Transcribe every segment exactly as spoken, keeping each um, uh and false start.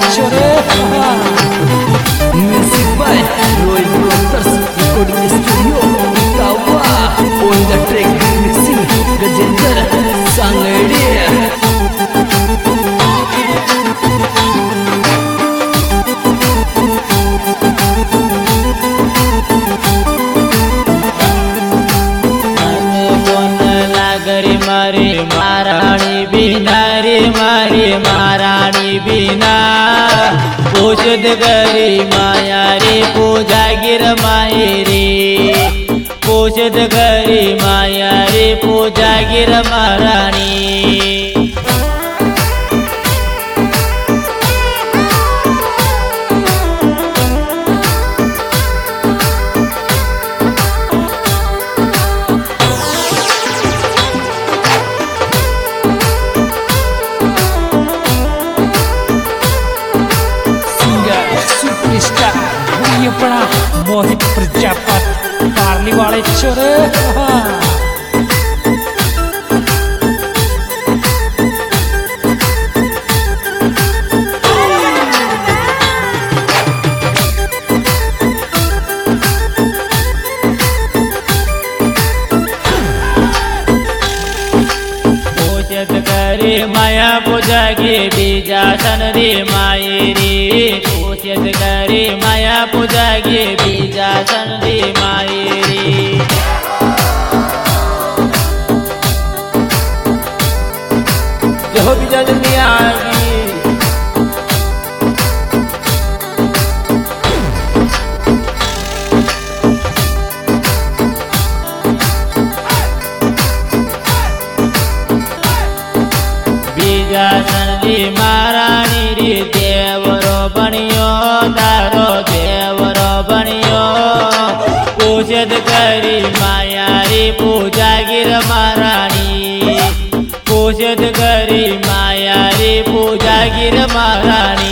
छोरे। Music by royal brothers recording studio Etawah. On the track mixing Gajendra Sangdiya. मारी महारानी बीना रे मारी महारानी बीना पूछद गरी माया रे पूजा गिर माए रे पूछद गरी माया रे पूजा गिर महारानी। अपना मोहित प्रजापत पारली वाले छोरे। पूजत करे माया पूजा के बीजा सन रे माए रे पूजत करे माया पूजा के बीजा सन रे माए रे। जो बीजा दुनिया सनदी महारानी रे देवरो बनियो तारो देवरो बनियो पूजत करी माया रे पूजा गिर महारानी पूजत करी माया रे पूजा गिर महारानी।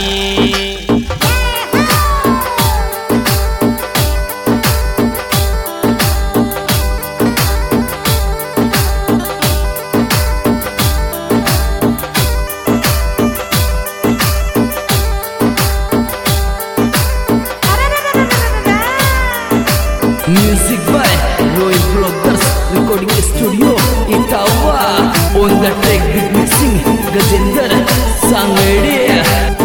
Music by royal brothers recording studio Etawah. On the track mixing Gajendra Sangdiya.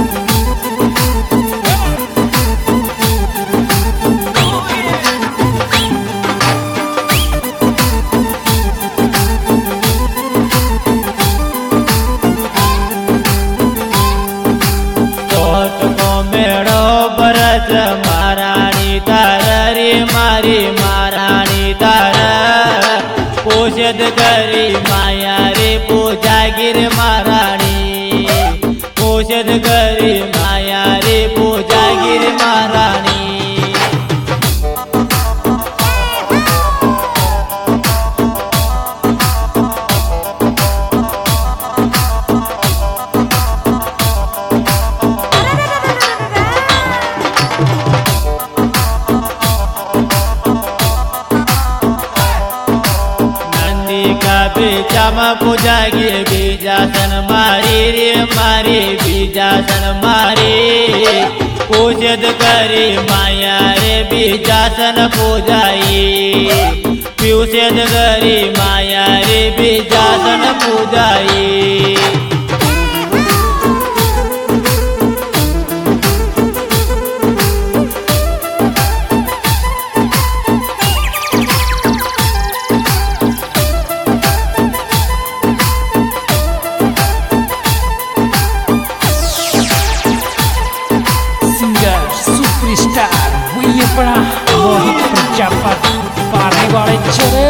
महारानी तारा रे मारी महारानी तारा पूजत करी माया रे पूजा गिर महारानी पूजत करी माया रे पूजा गिर महारानी। बीजा पूजा गे बीजा सन मारी रे मारी बीजा सन मारी पूजत करी माया रे बीजा सन पूजाई पूजत करी माया रे बीजा सन पूजाई। अपना मोहित प्रजापत पारली वाले छोरे।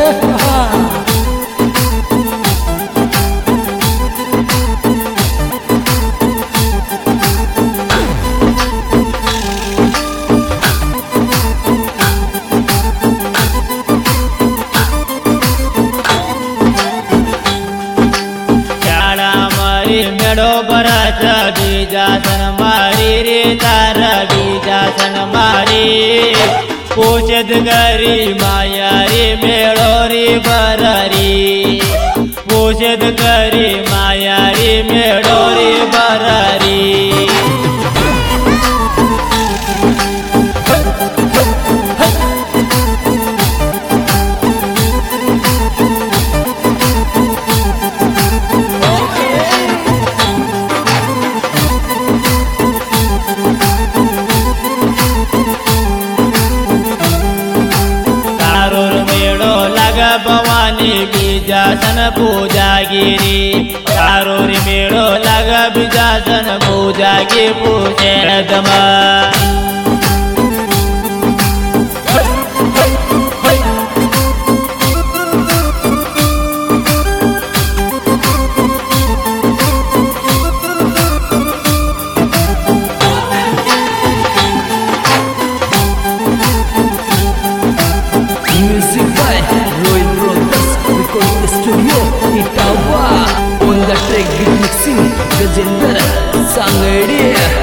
मेड़ो बरत बीजा सन मारी रे तारा बीजा सन मारी पूजत करी माया रे मेड़ो रे बरारी पूजत करी माया रे मेड़ो रे बरारी। બીજાસન પૂજાગીરી તારો રે મેળો લાગ બીજાસન પૂજાગી પૂછે દમા On the track beat mixing Gajendra Sangadi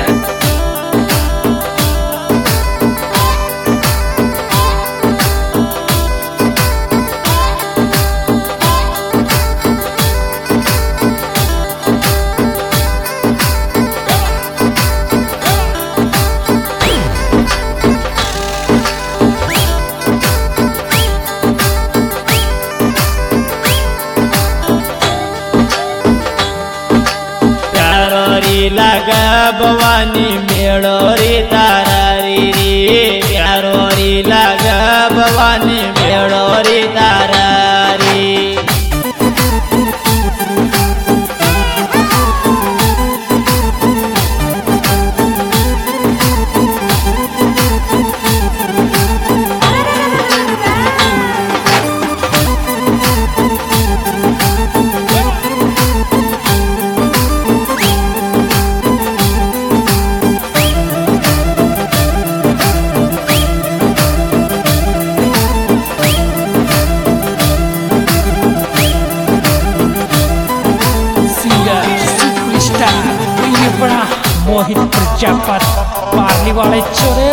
लागा भवानी मेळो रे तारा रे रे प्यारो रे लागा भवानी मेळो रे तारा रे मोहित प्रजापत पारली वाले चोरे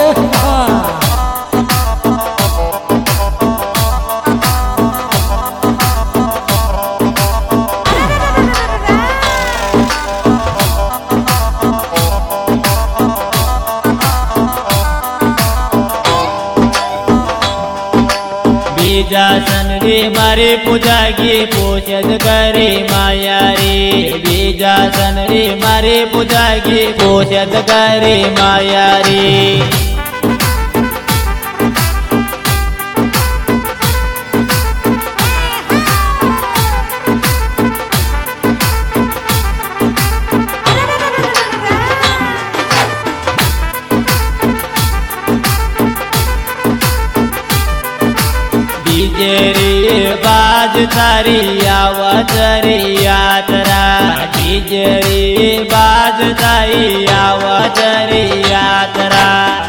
बीजासन रे मारे पूजागी पोषद करे माया रे बीजासन रे मारे पूजागी पोषद करे माया रे डीजे बाज तारी आवत रे यात्रा डीजे बाज तारी आवत रे यात्रा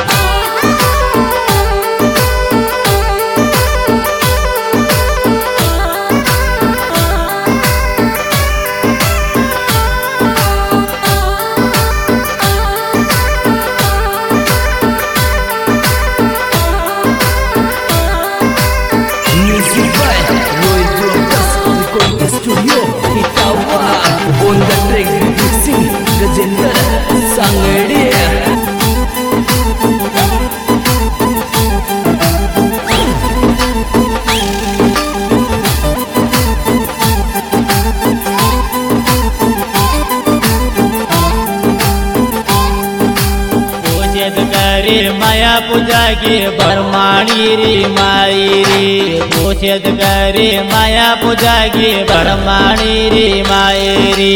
On the track beat mixing Gajendra Sangadi करे माया पूजा के बरमाणी रे माई रे पोषद करे माया पूजा के बरमाणी रे माई रे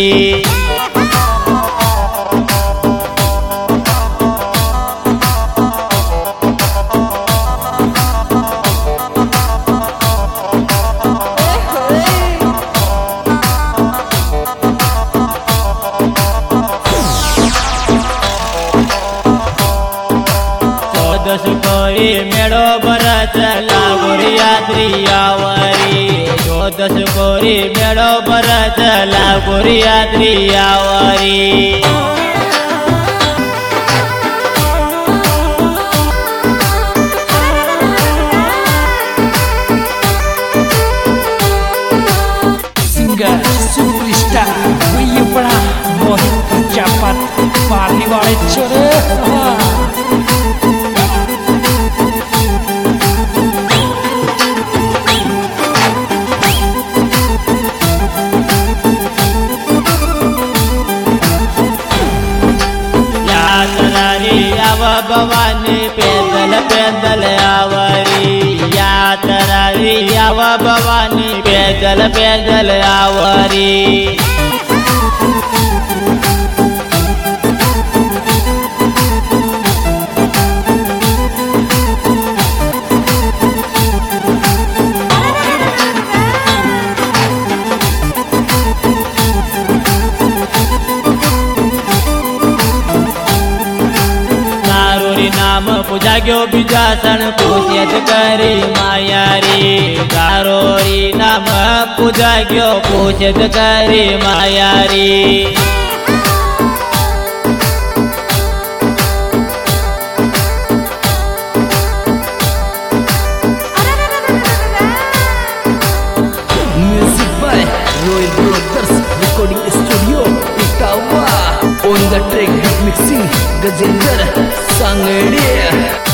दस कोरी मेड़ो भरत लागोरी यात्री आवरी जो दस कोरी मेड़ो भरत लागोरी यात्री आवरी सिंगर सुपरस्टार ये बड़ा मोहित प्रजापत पारली वाले चोरे पैदल पैदल आवरी नाम पूजा गयो बीजासन पूछियत करी माया रे गारोरी नाम पूजा गयो पूछियत करी माया रे Music by Royal Brothers Recording Studio Itawa. On the track beat mixing Gajendra Sangadiya.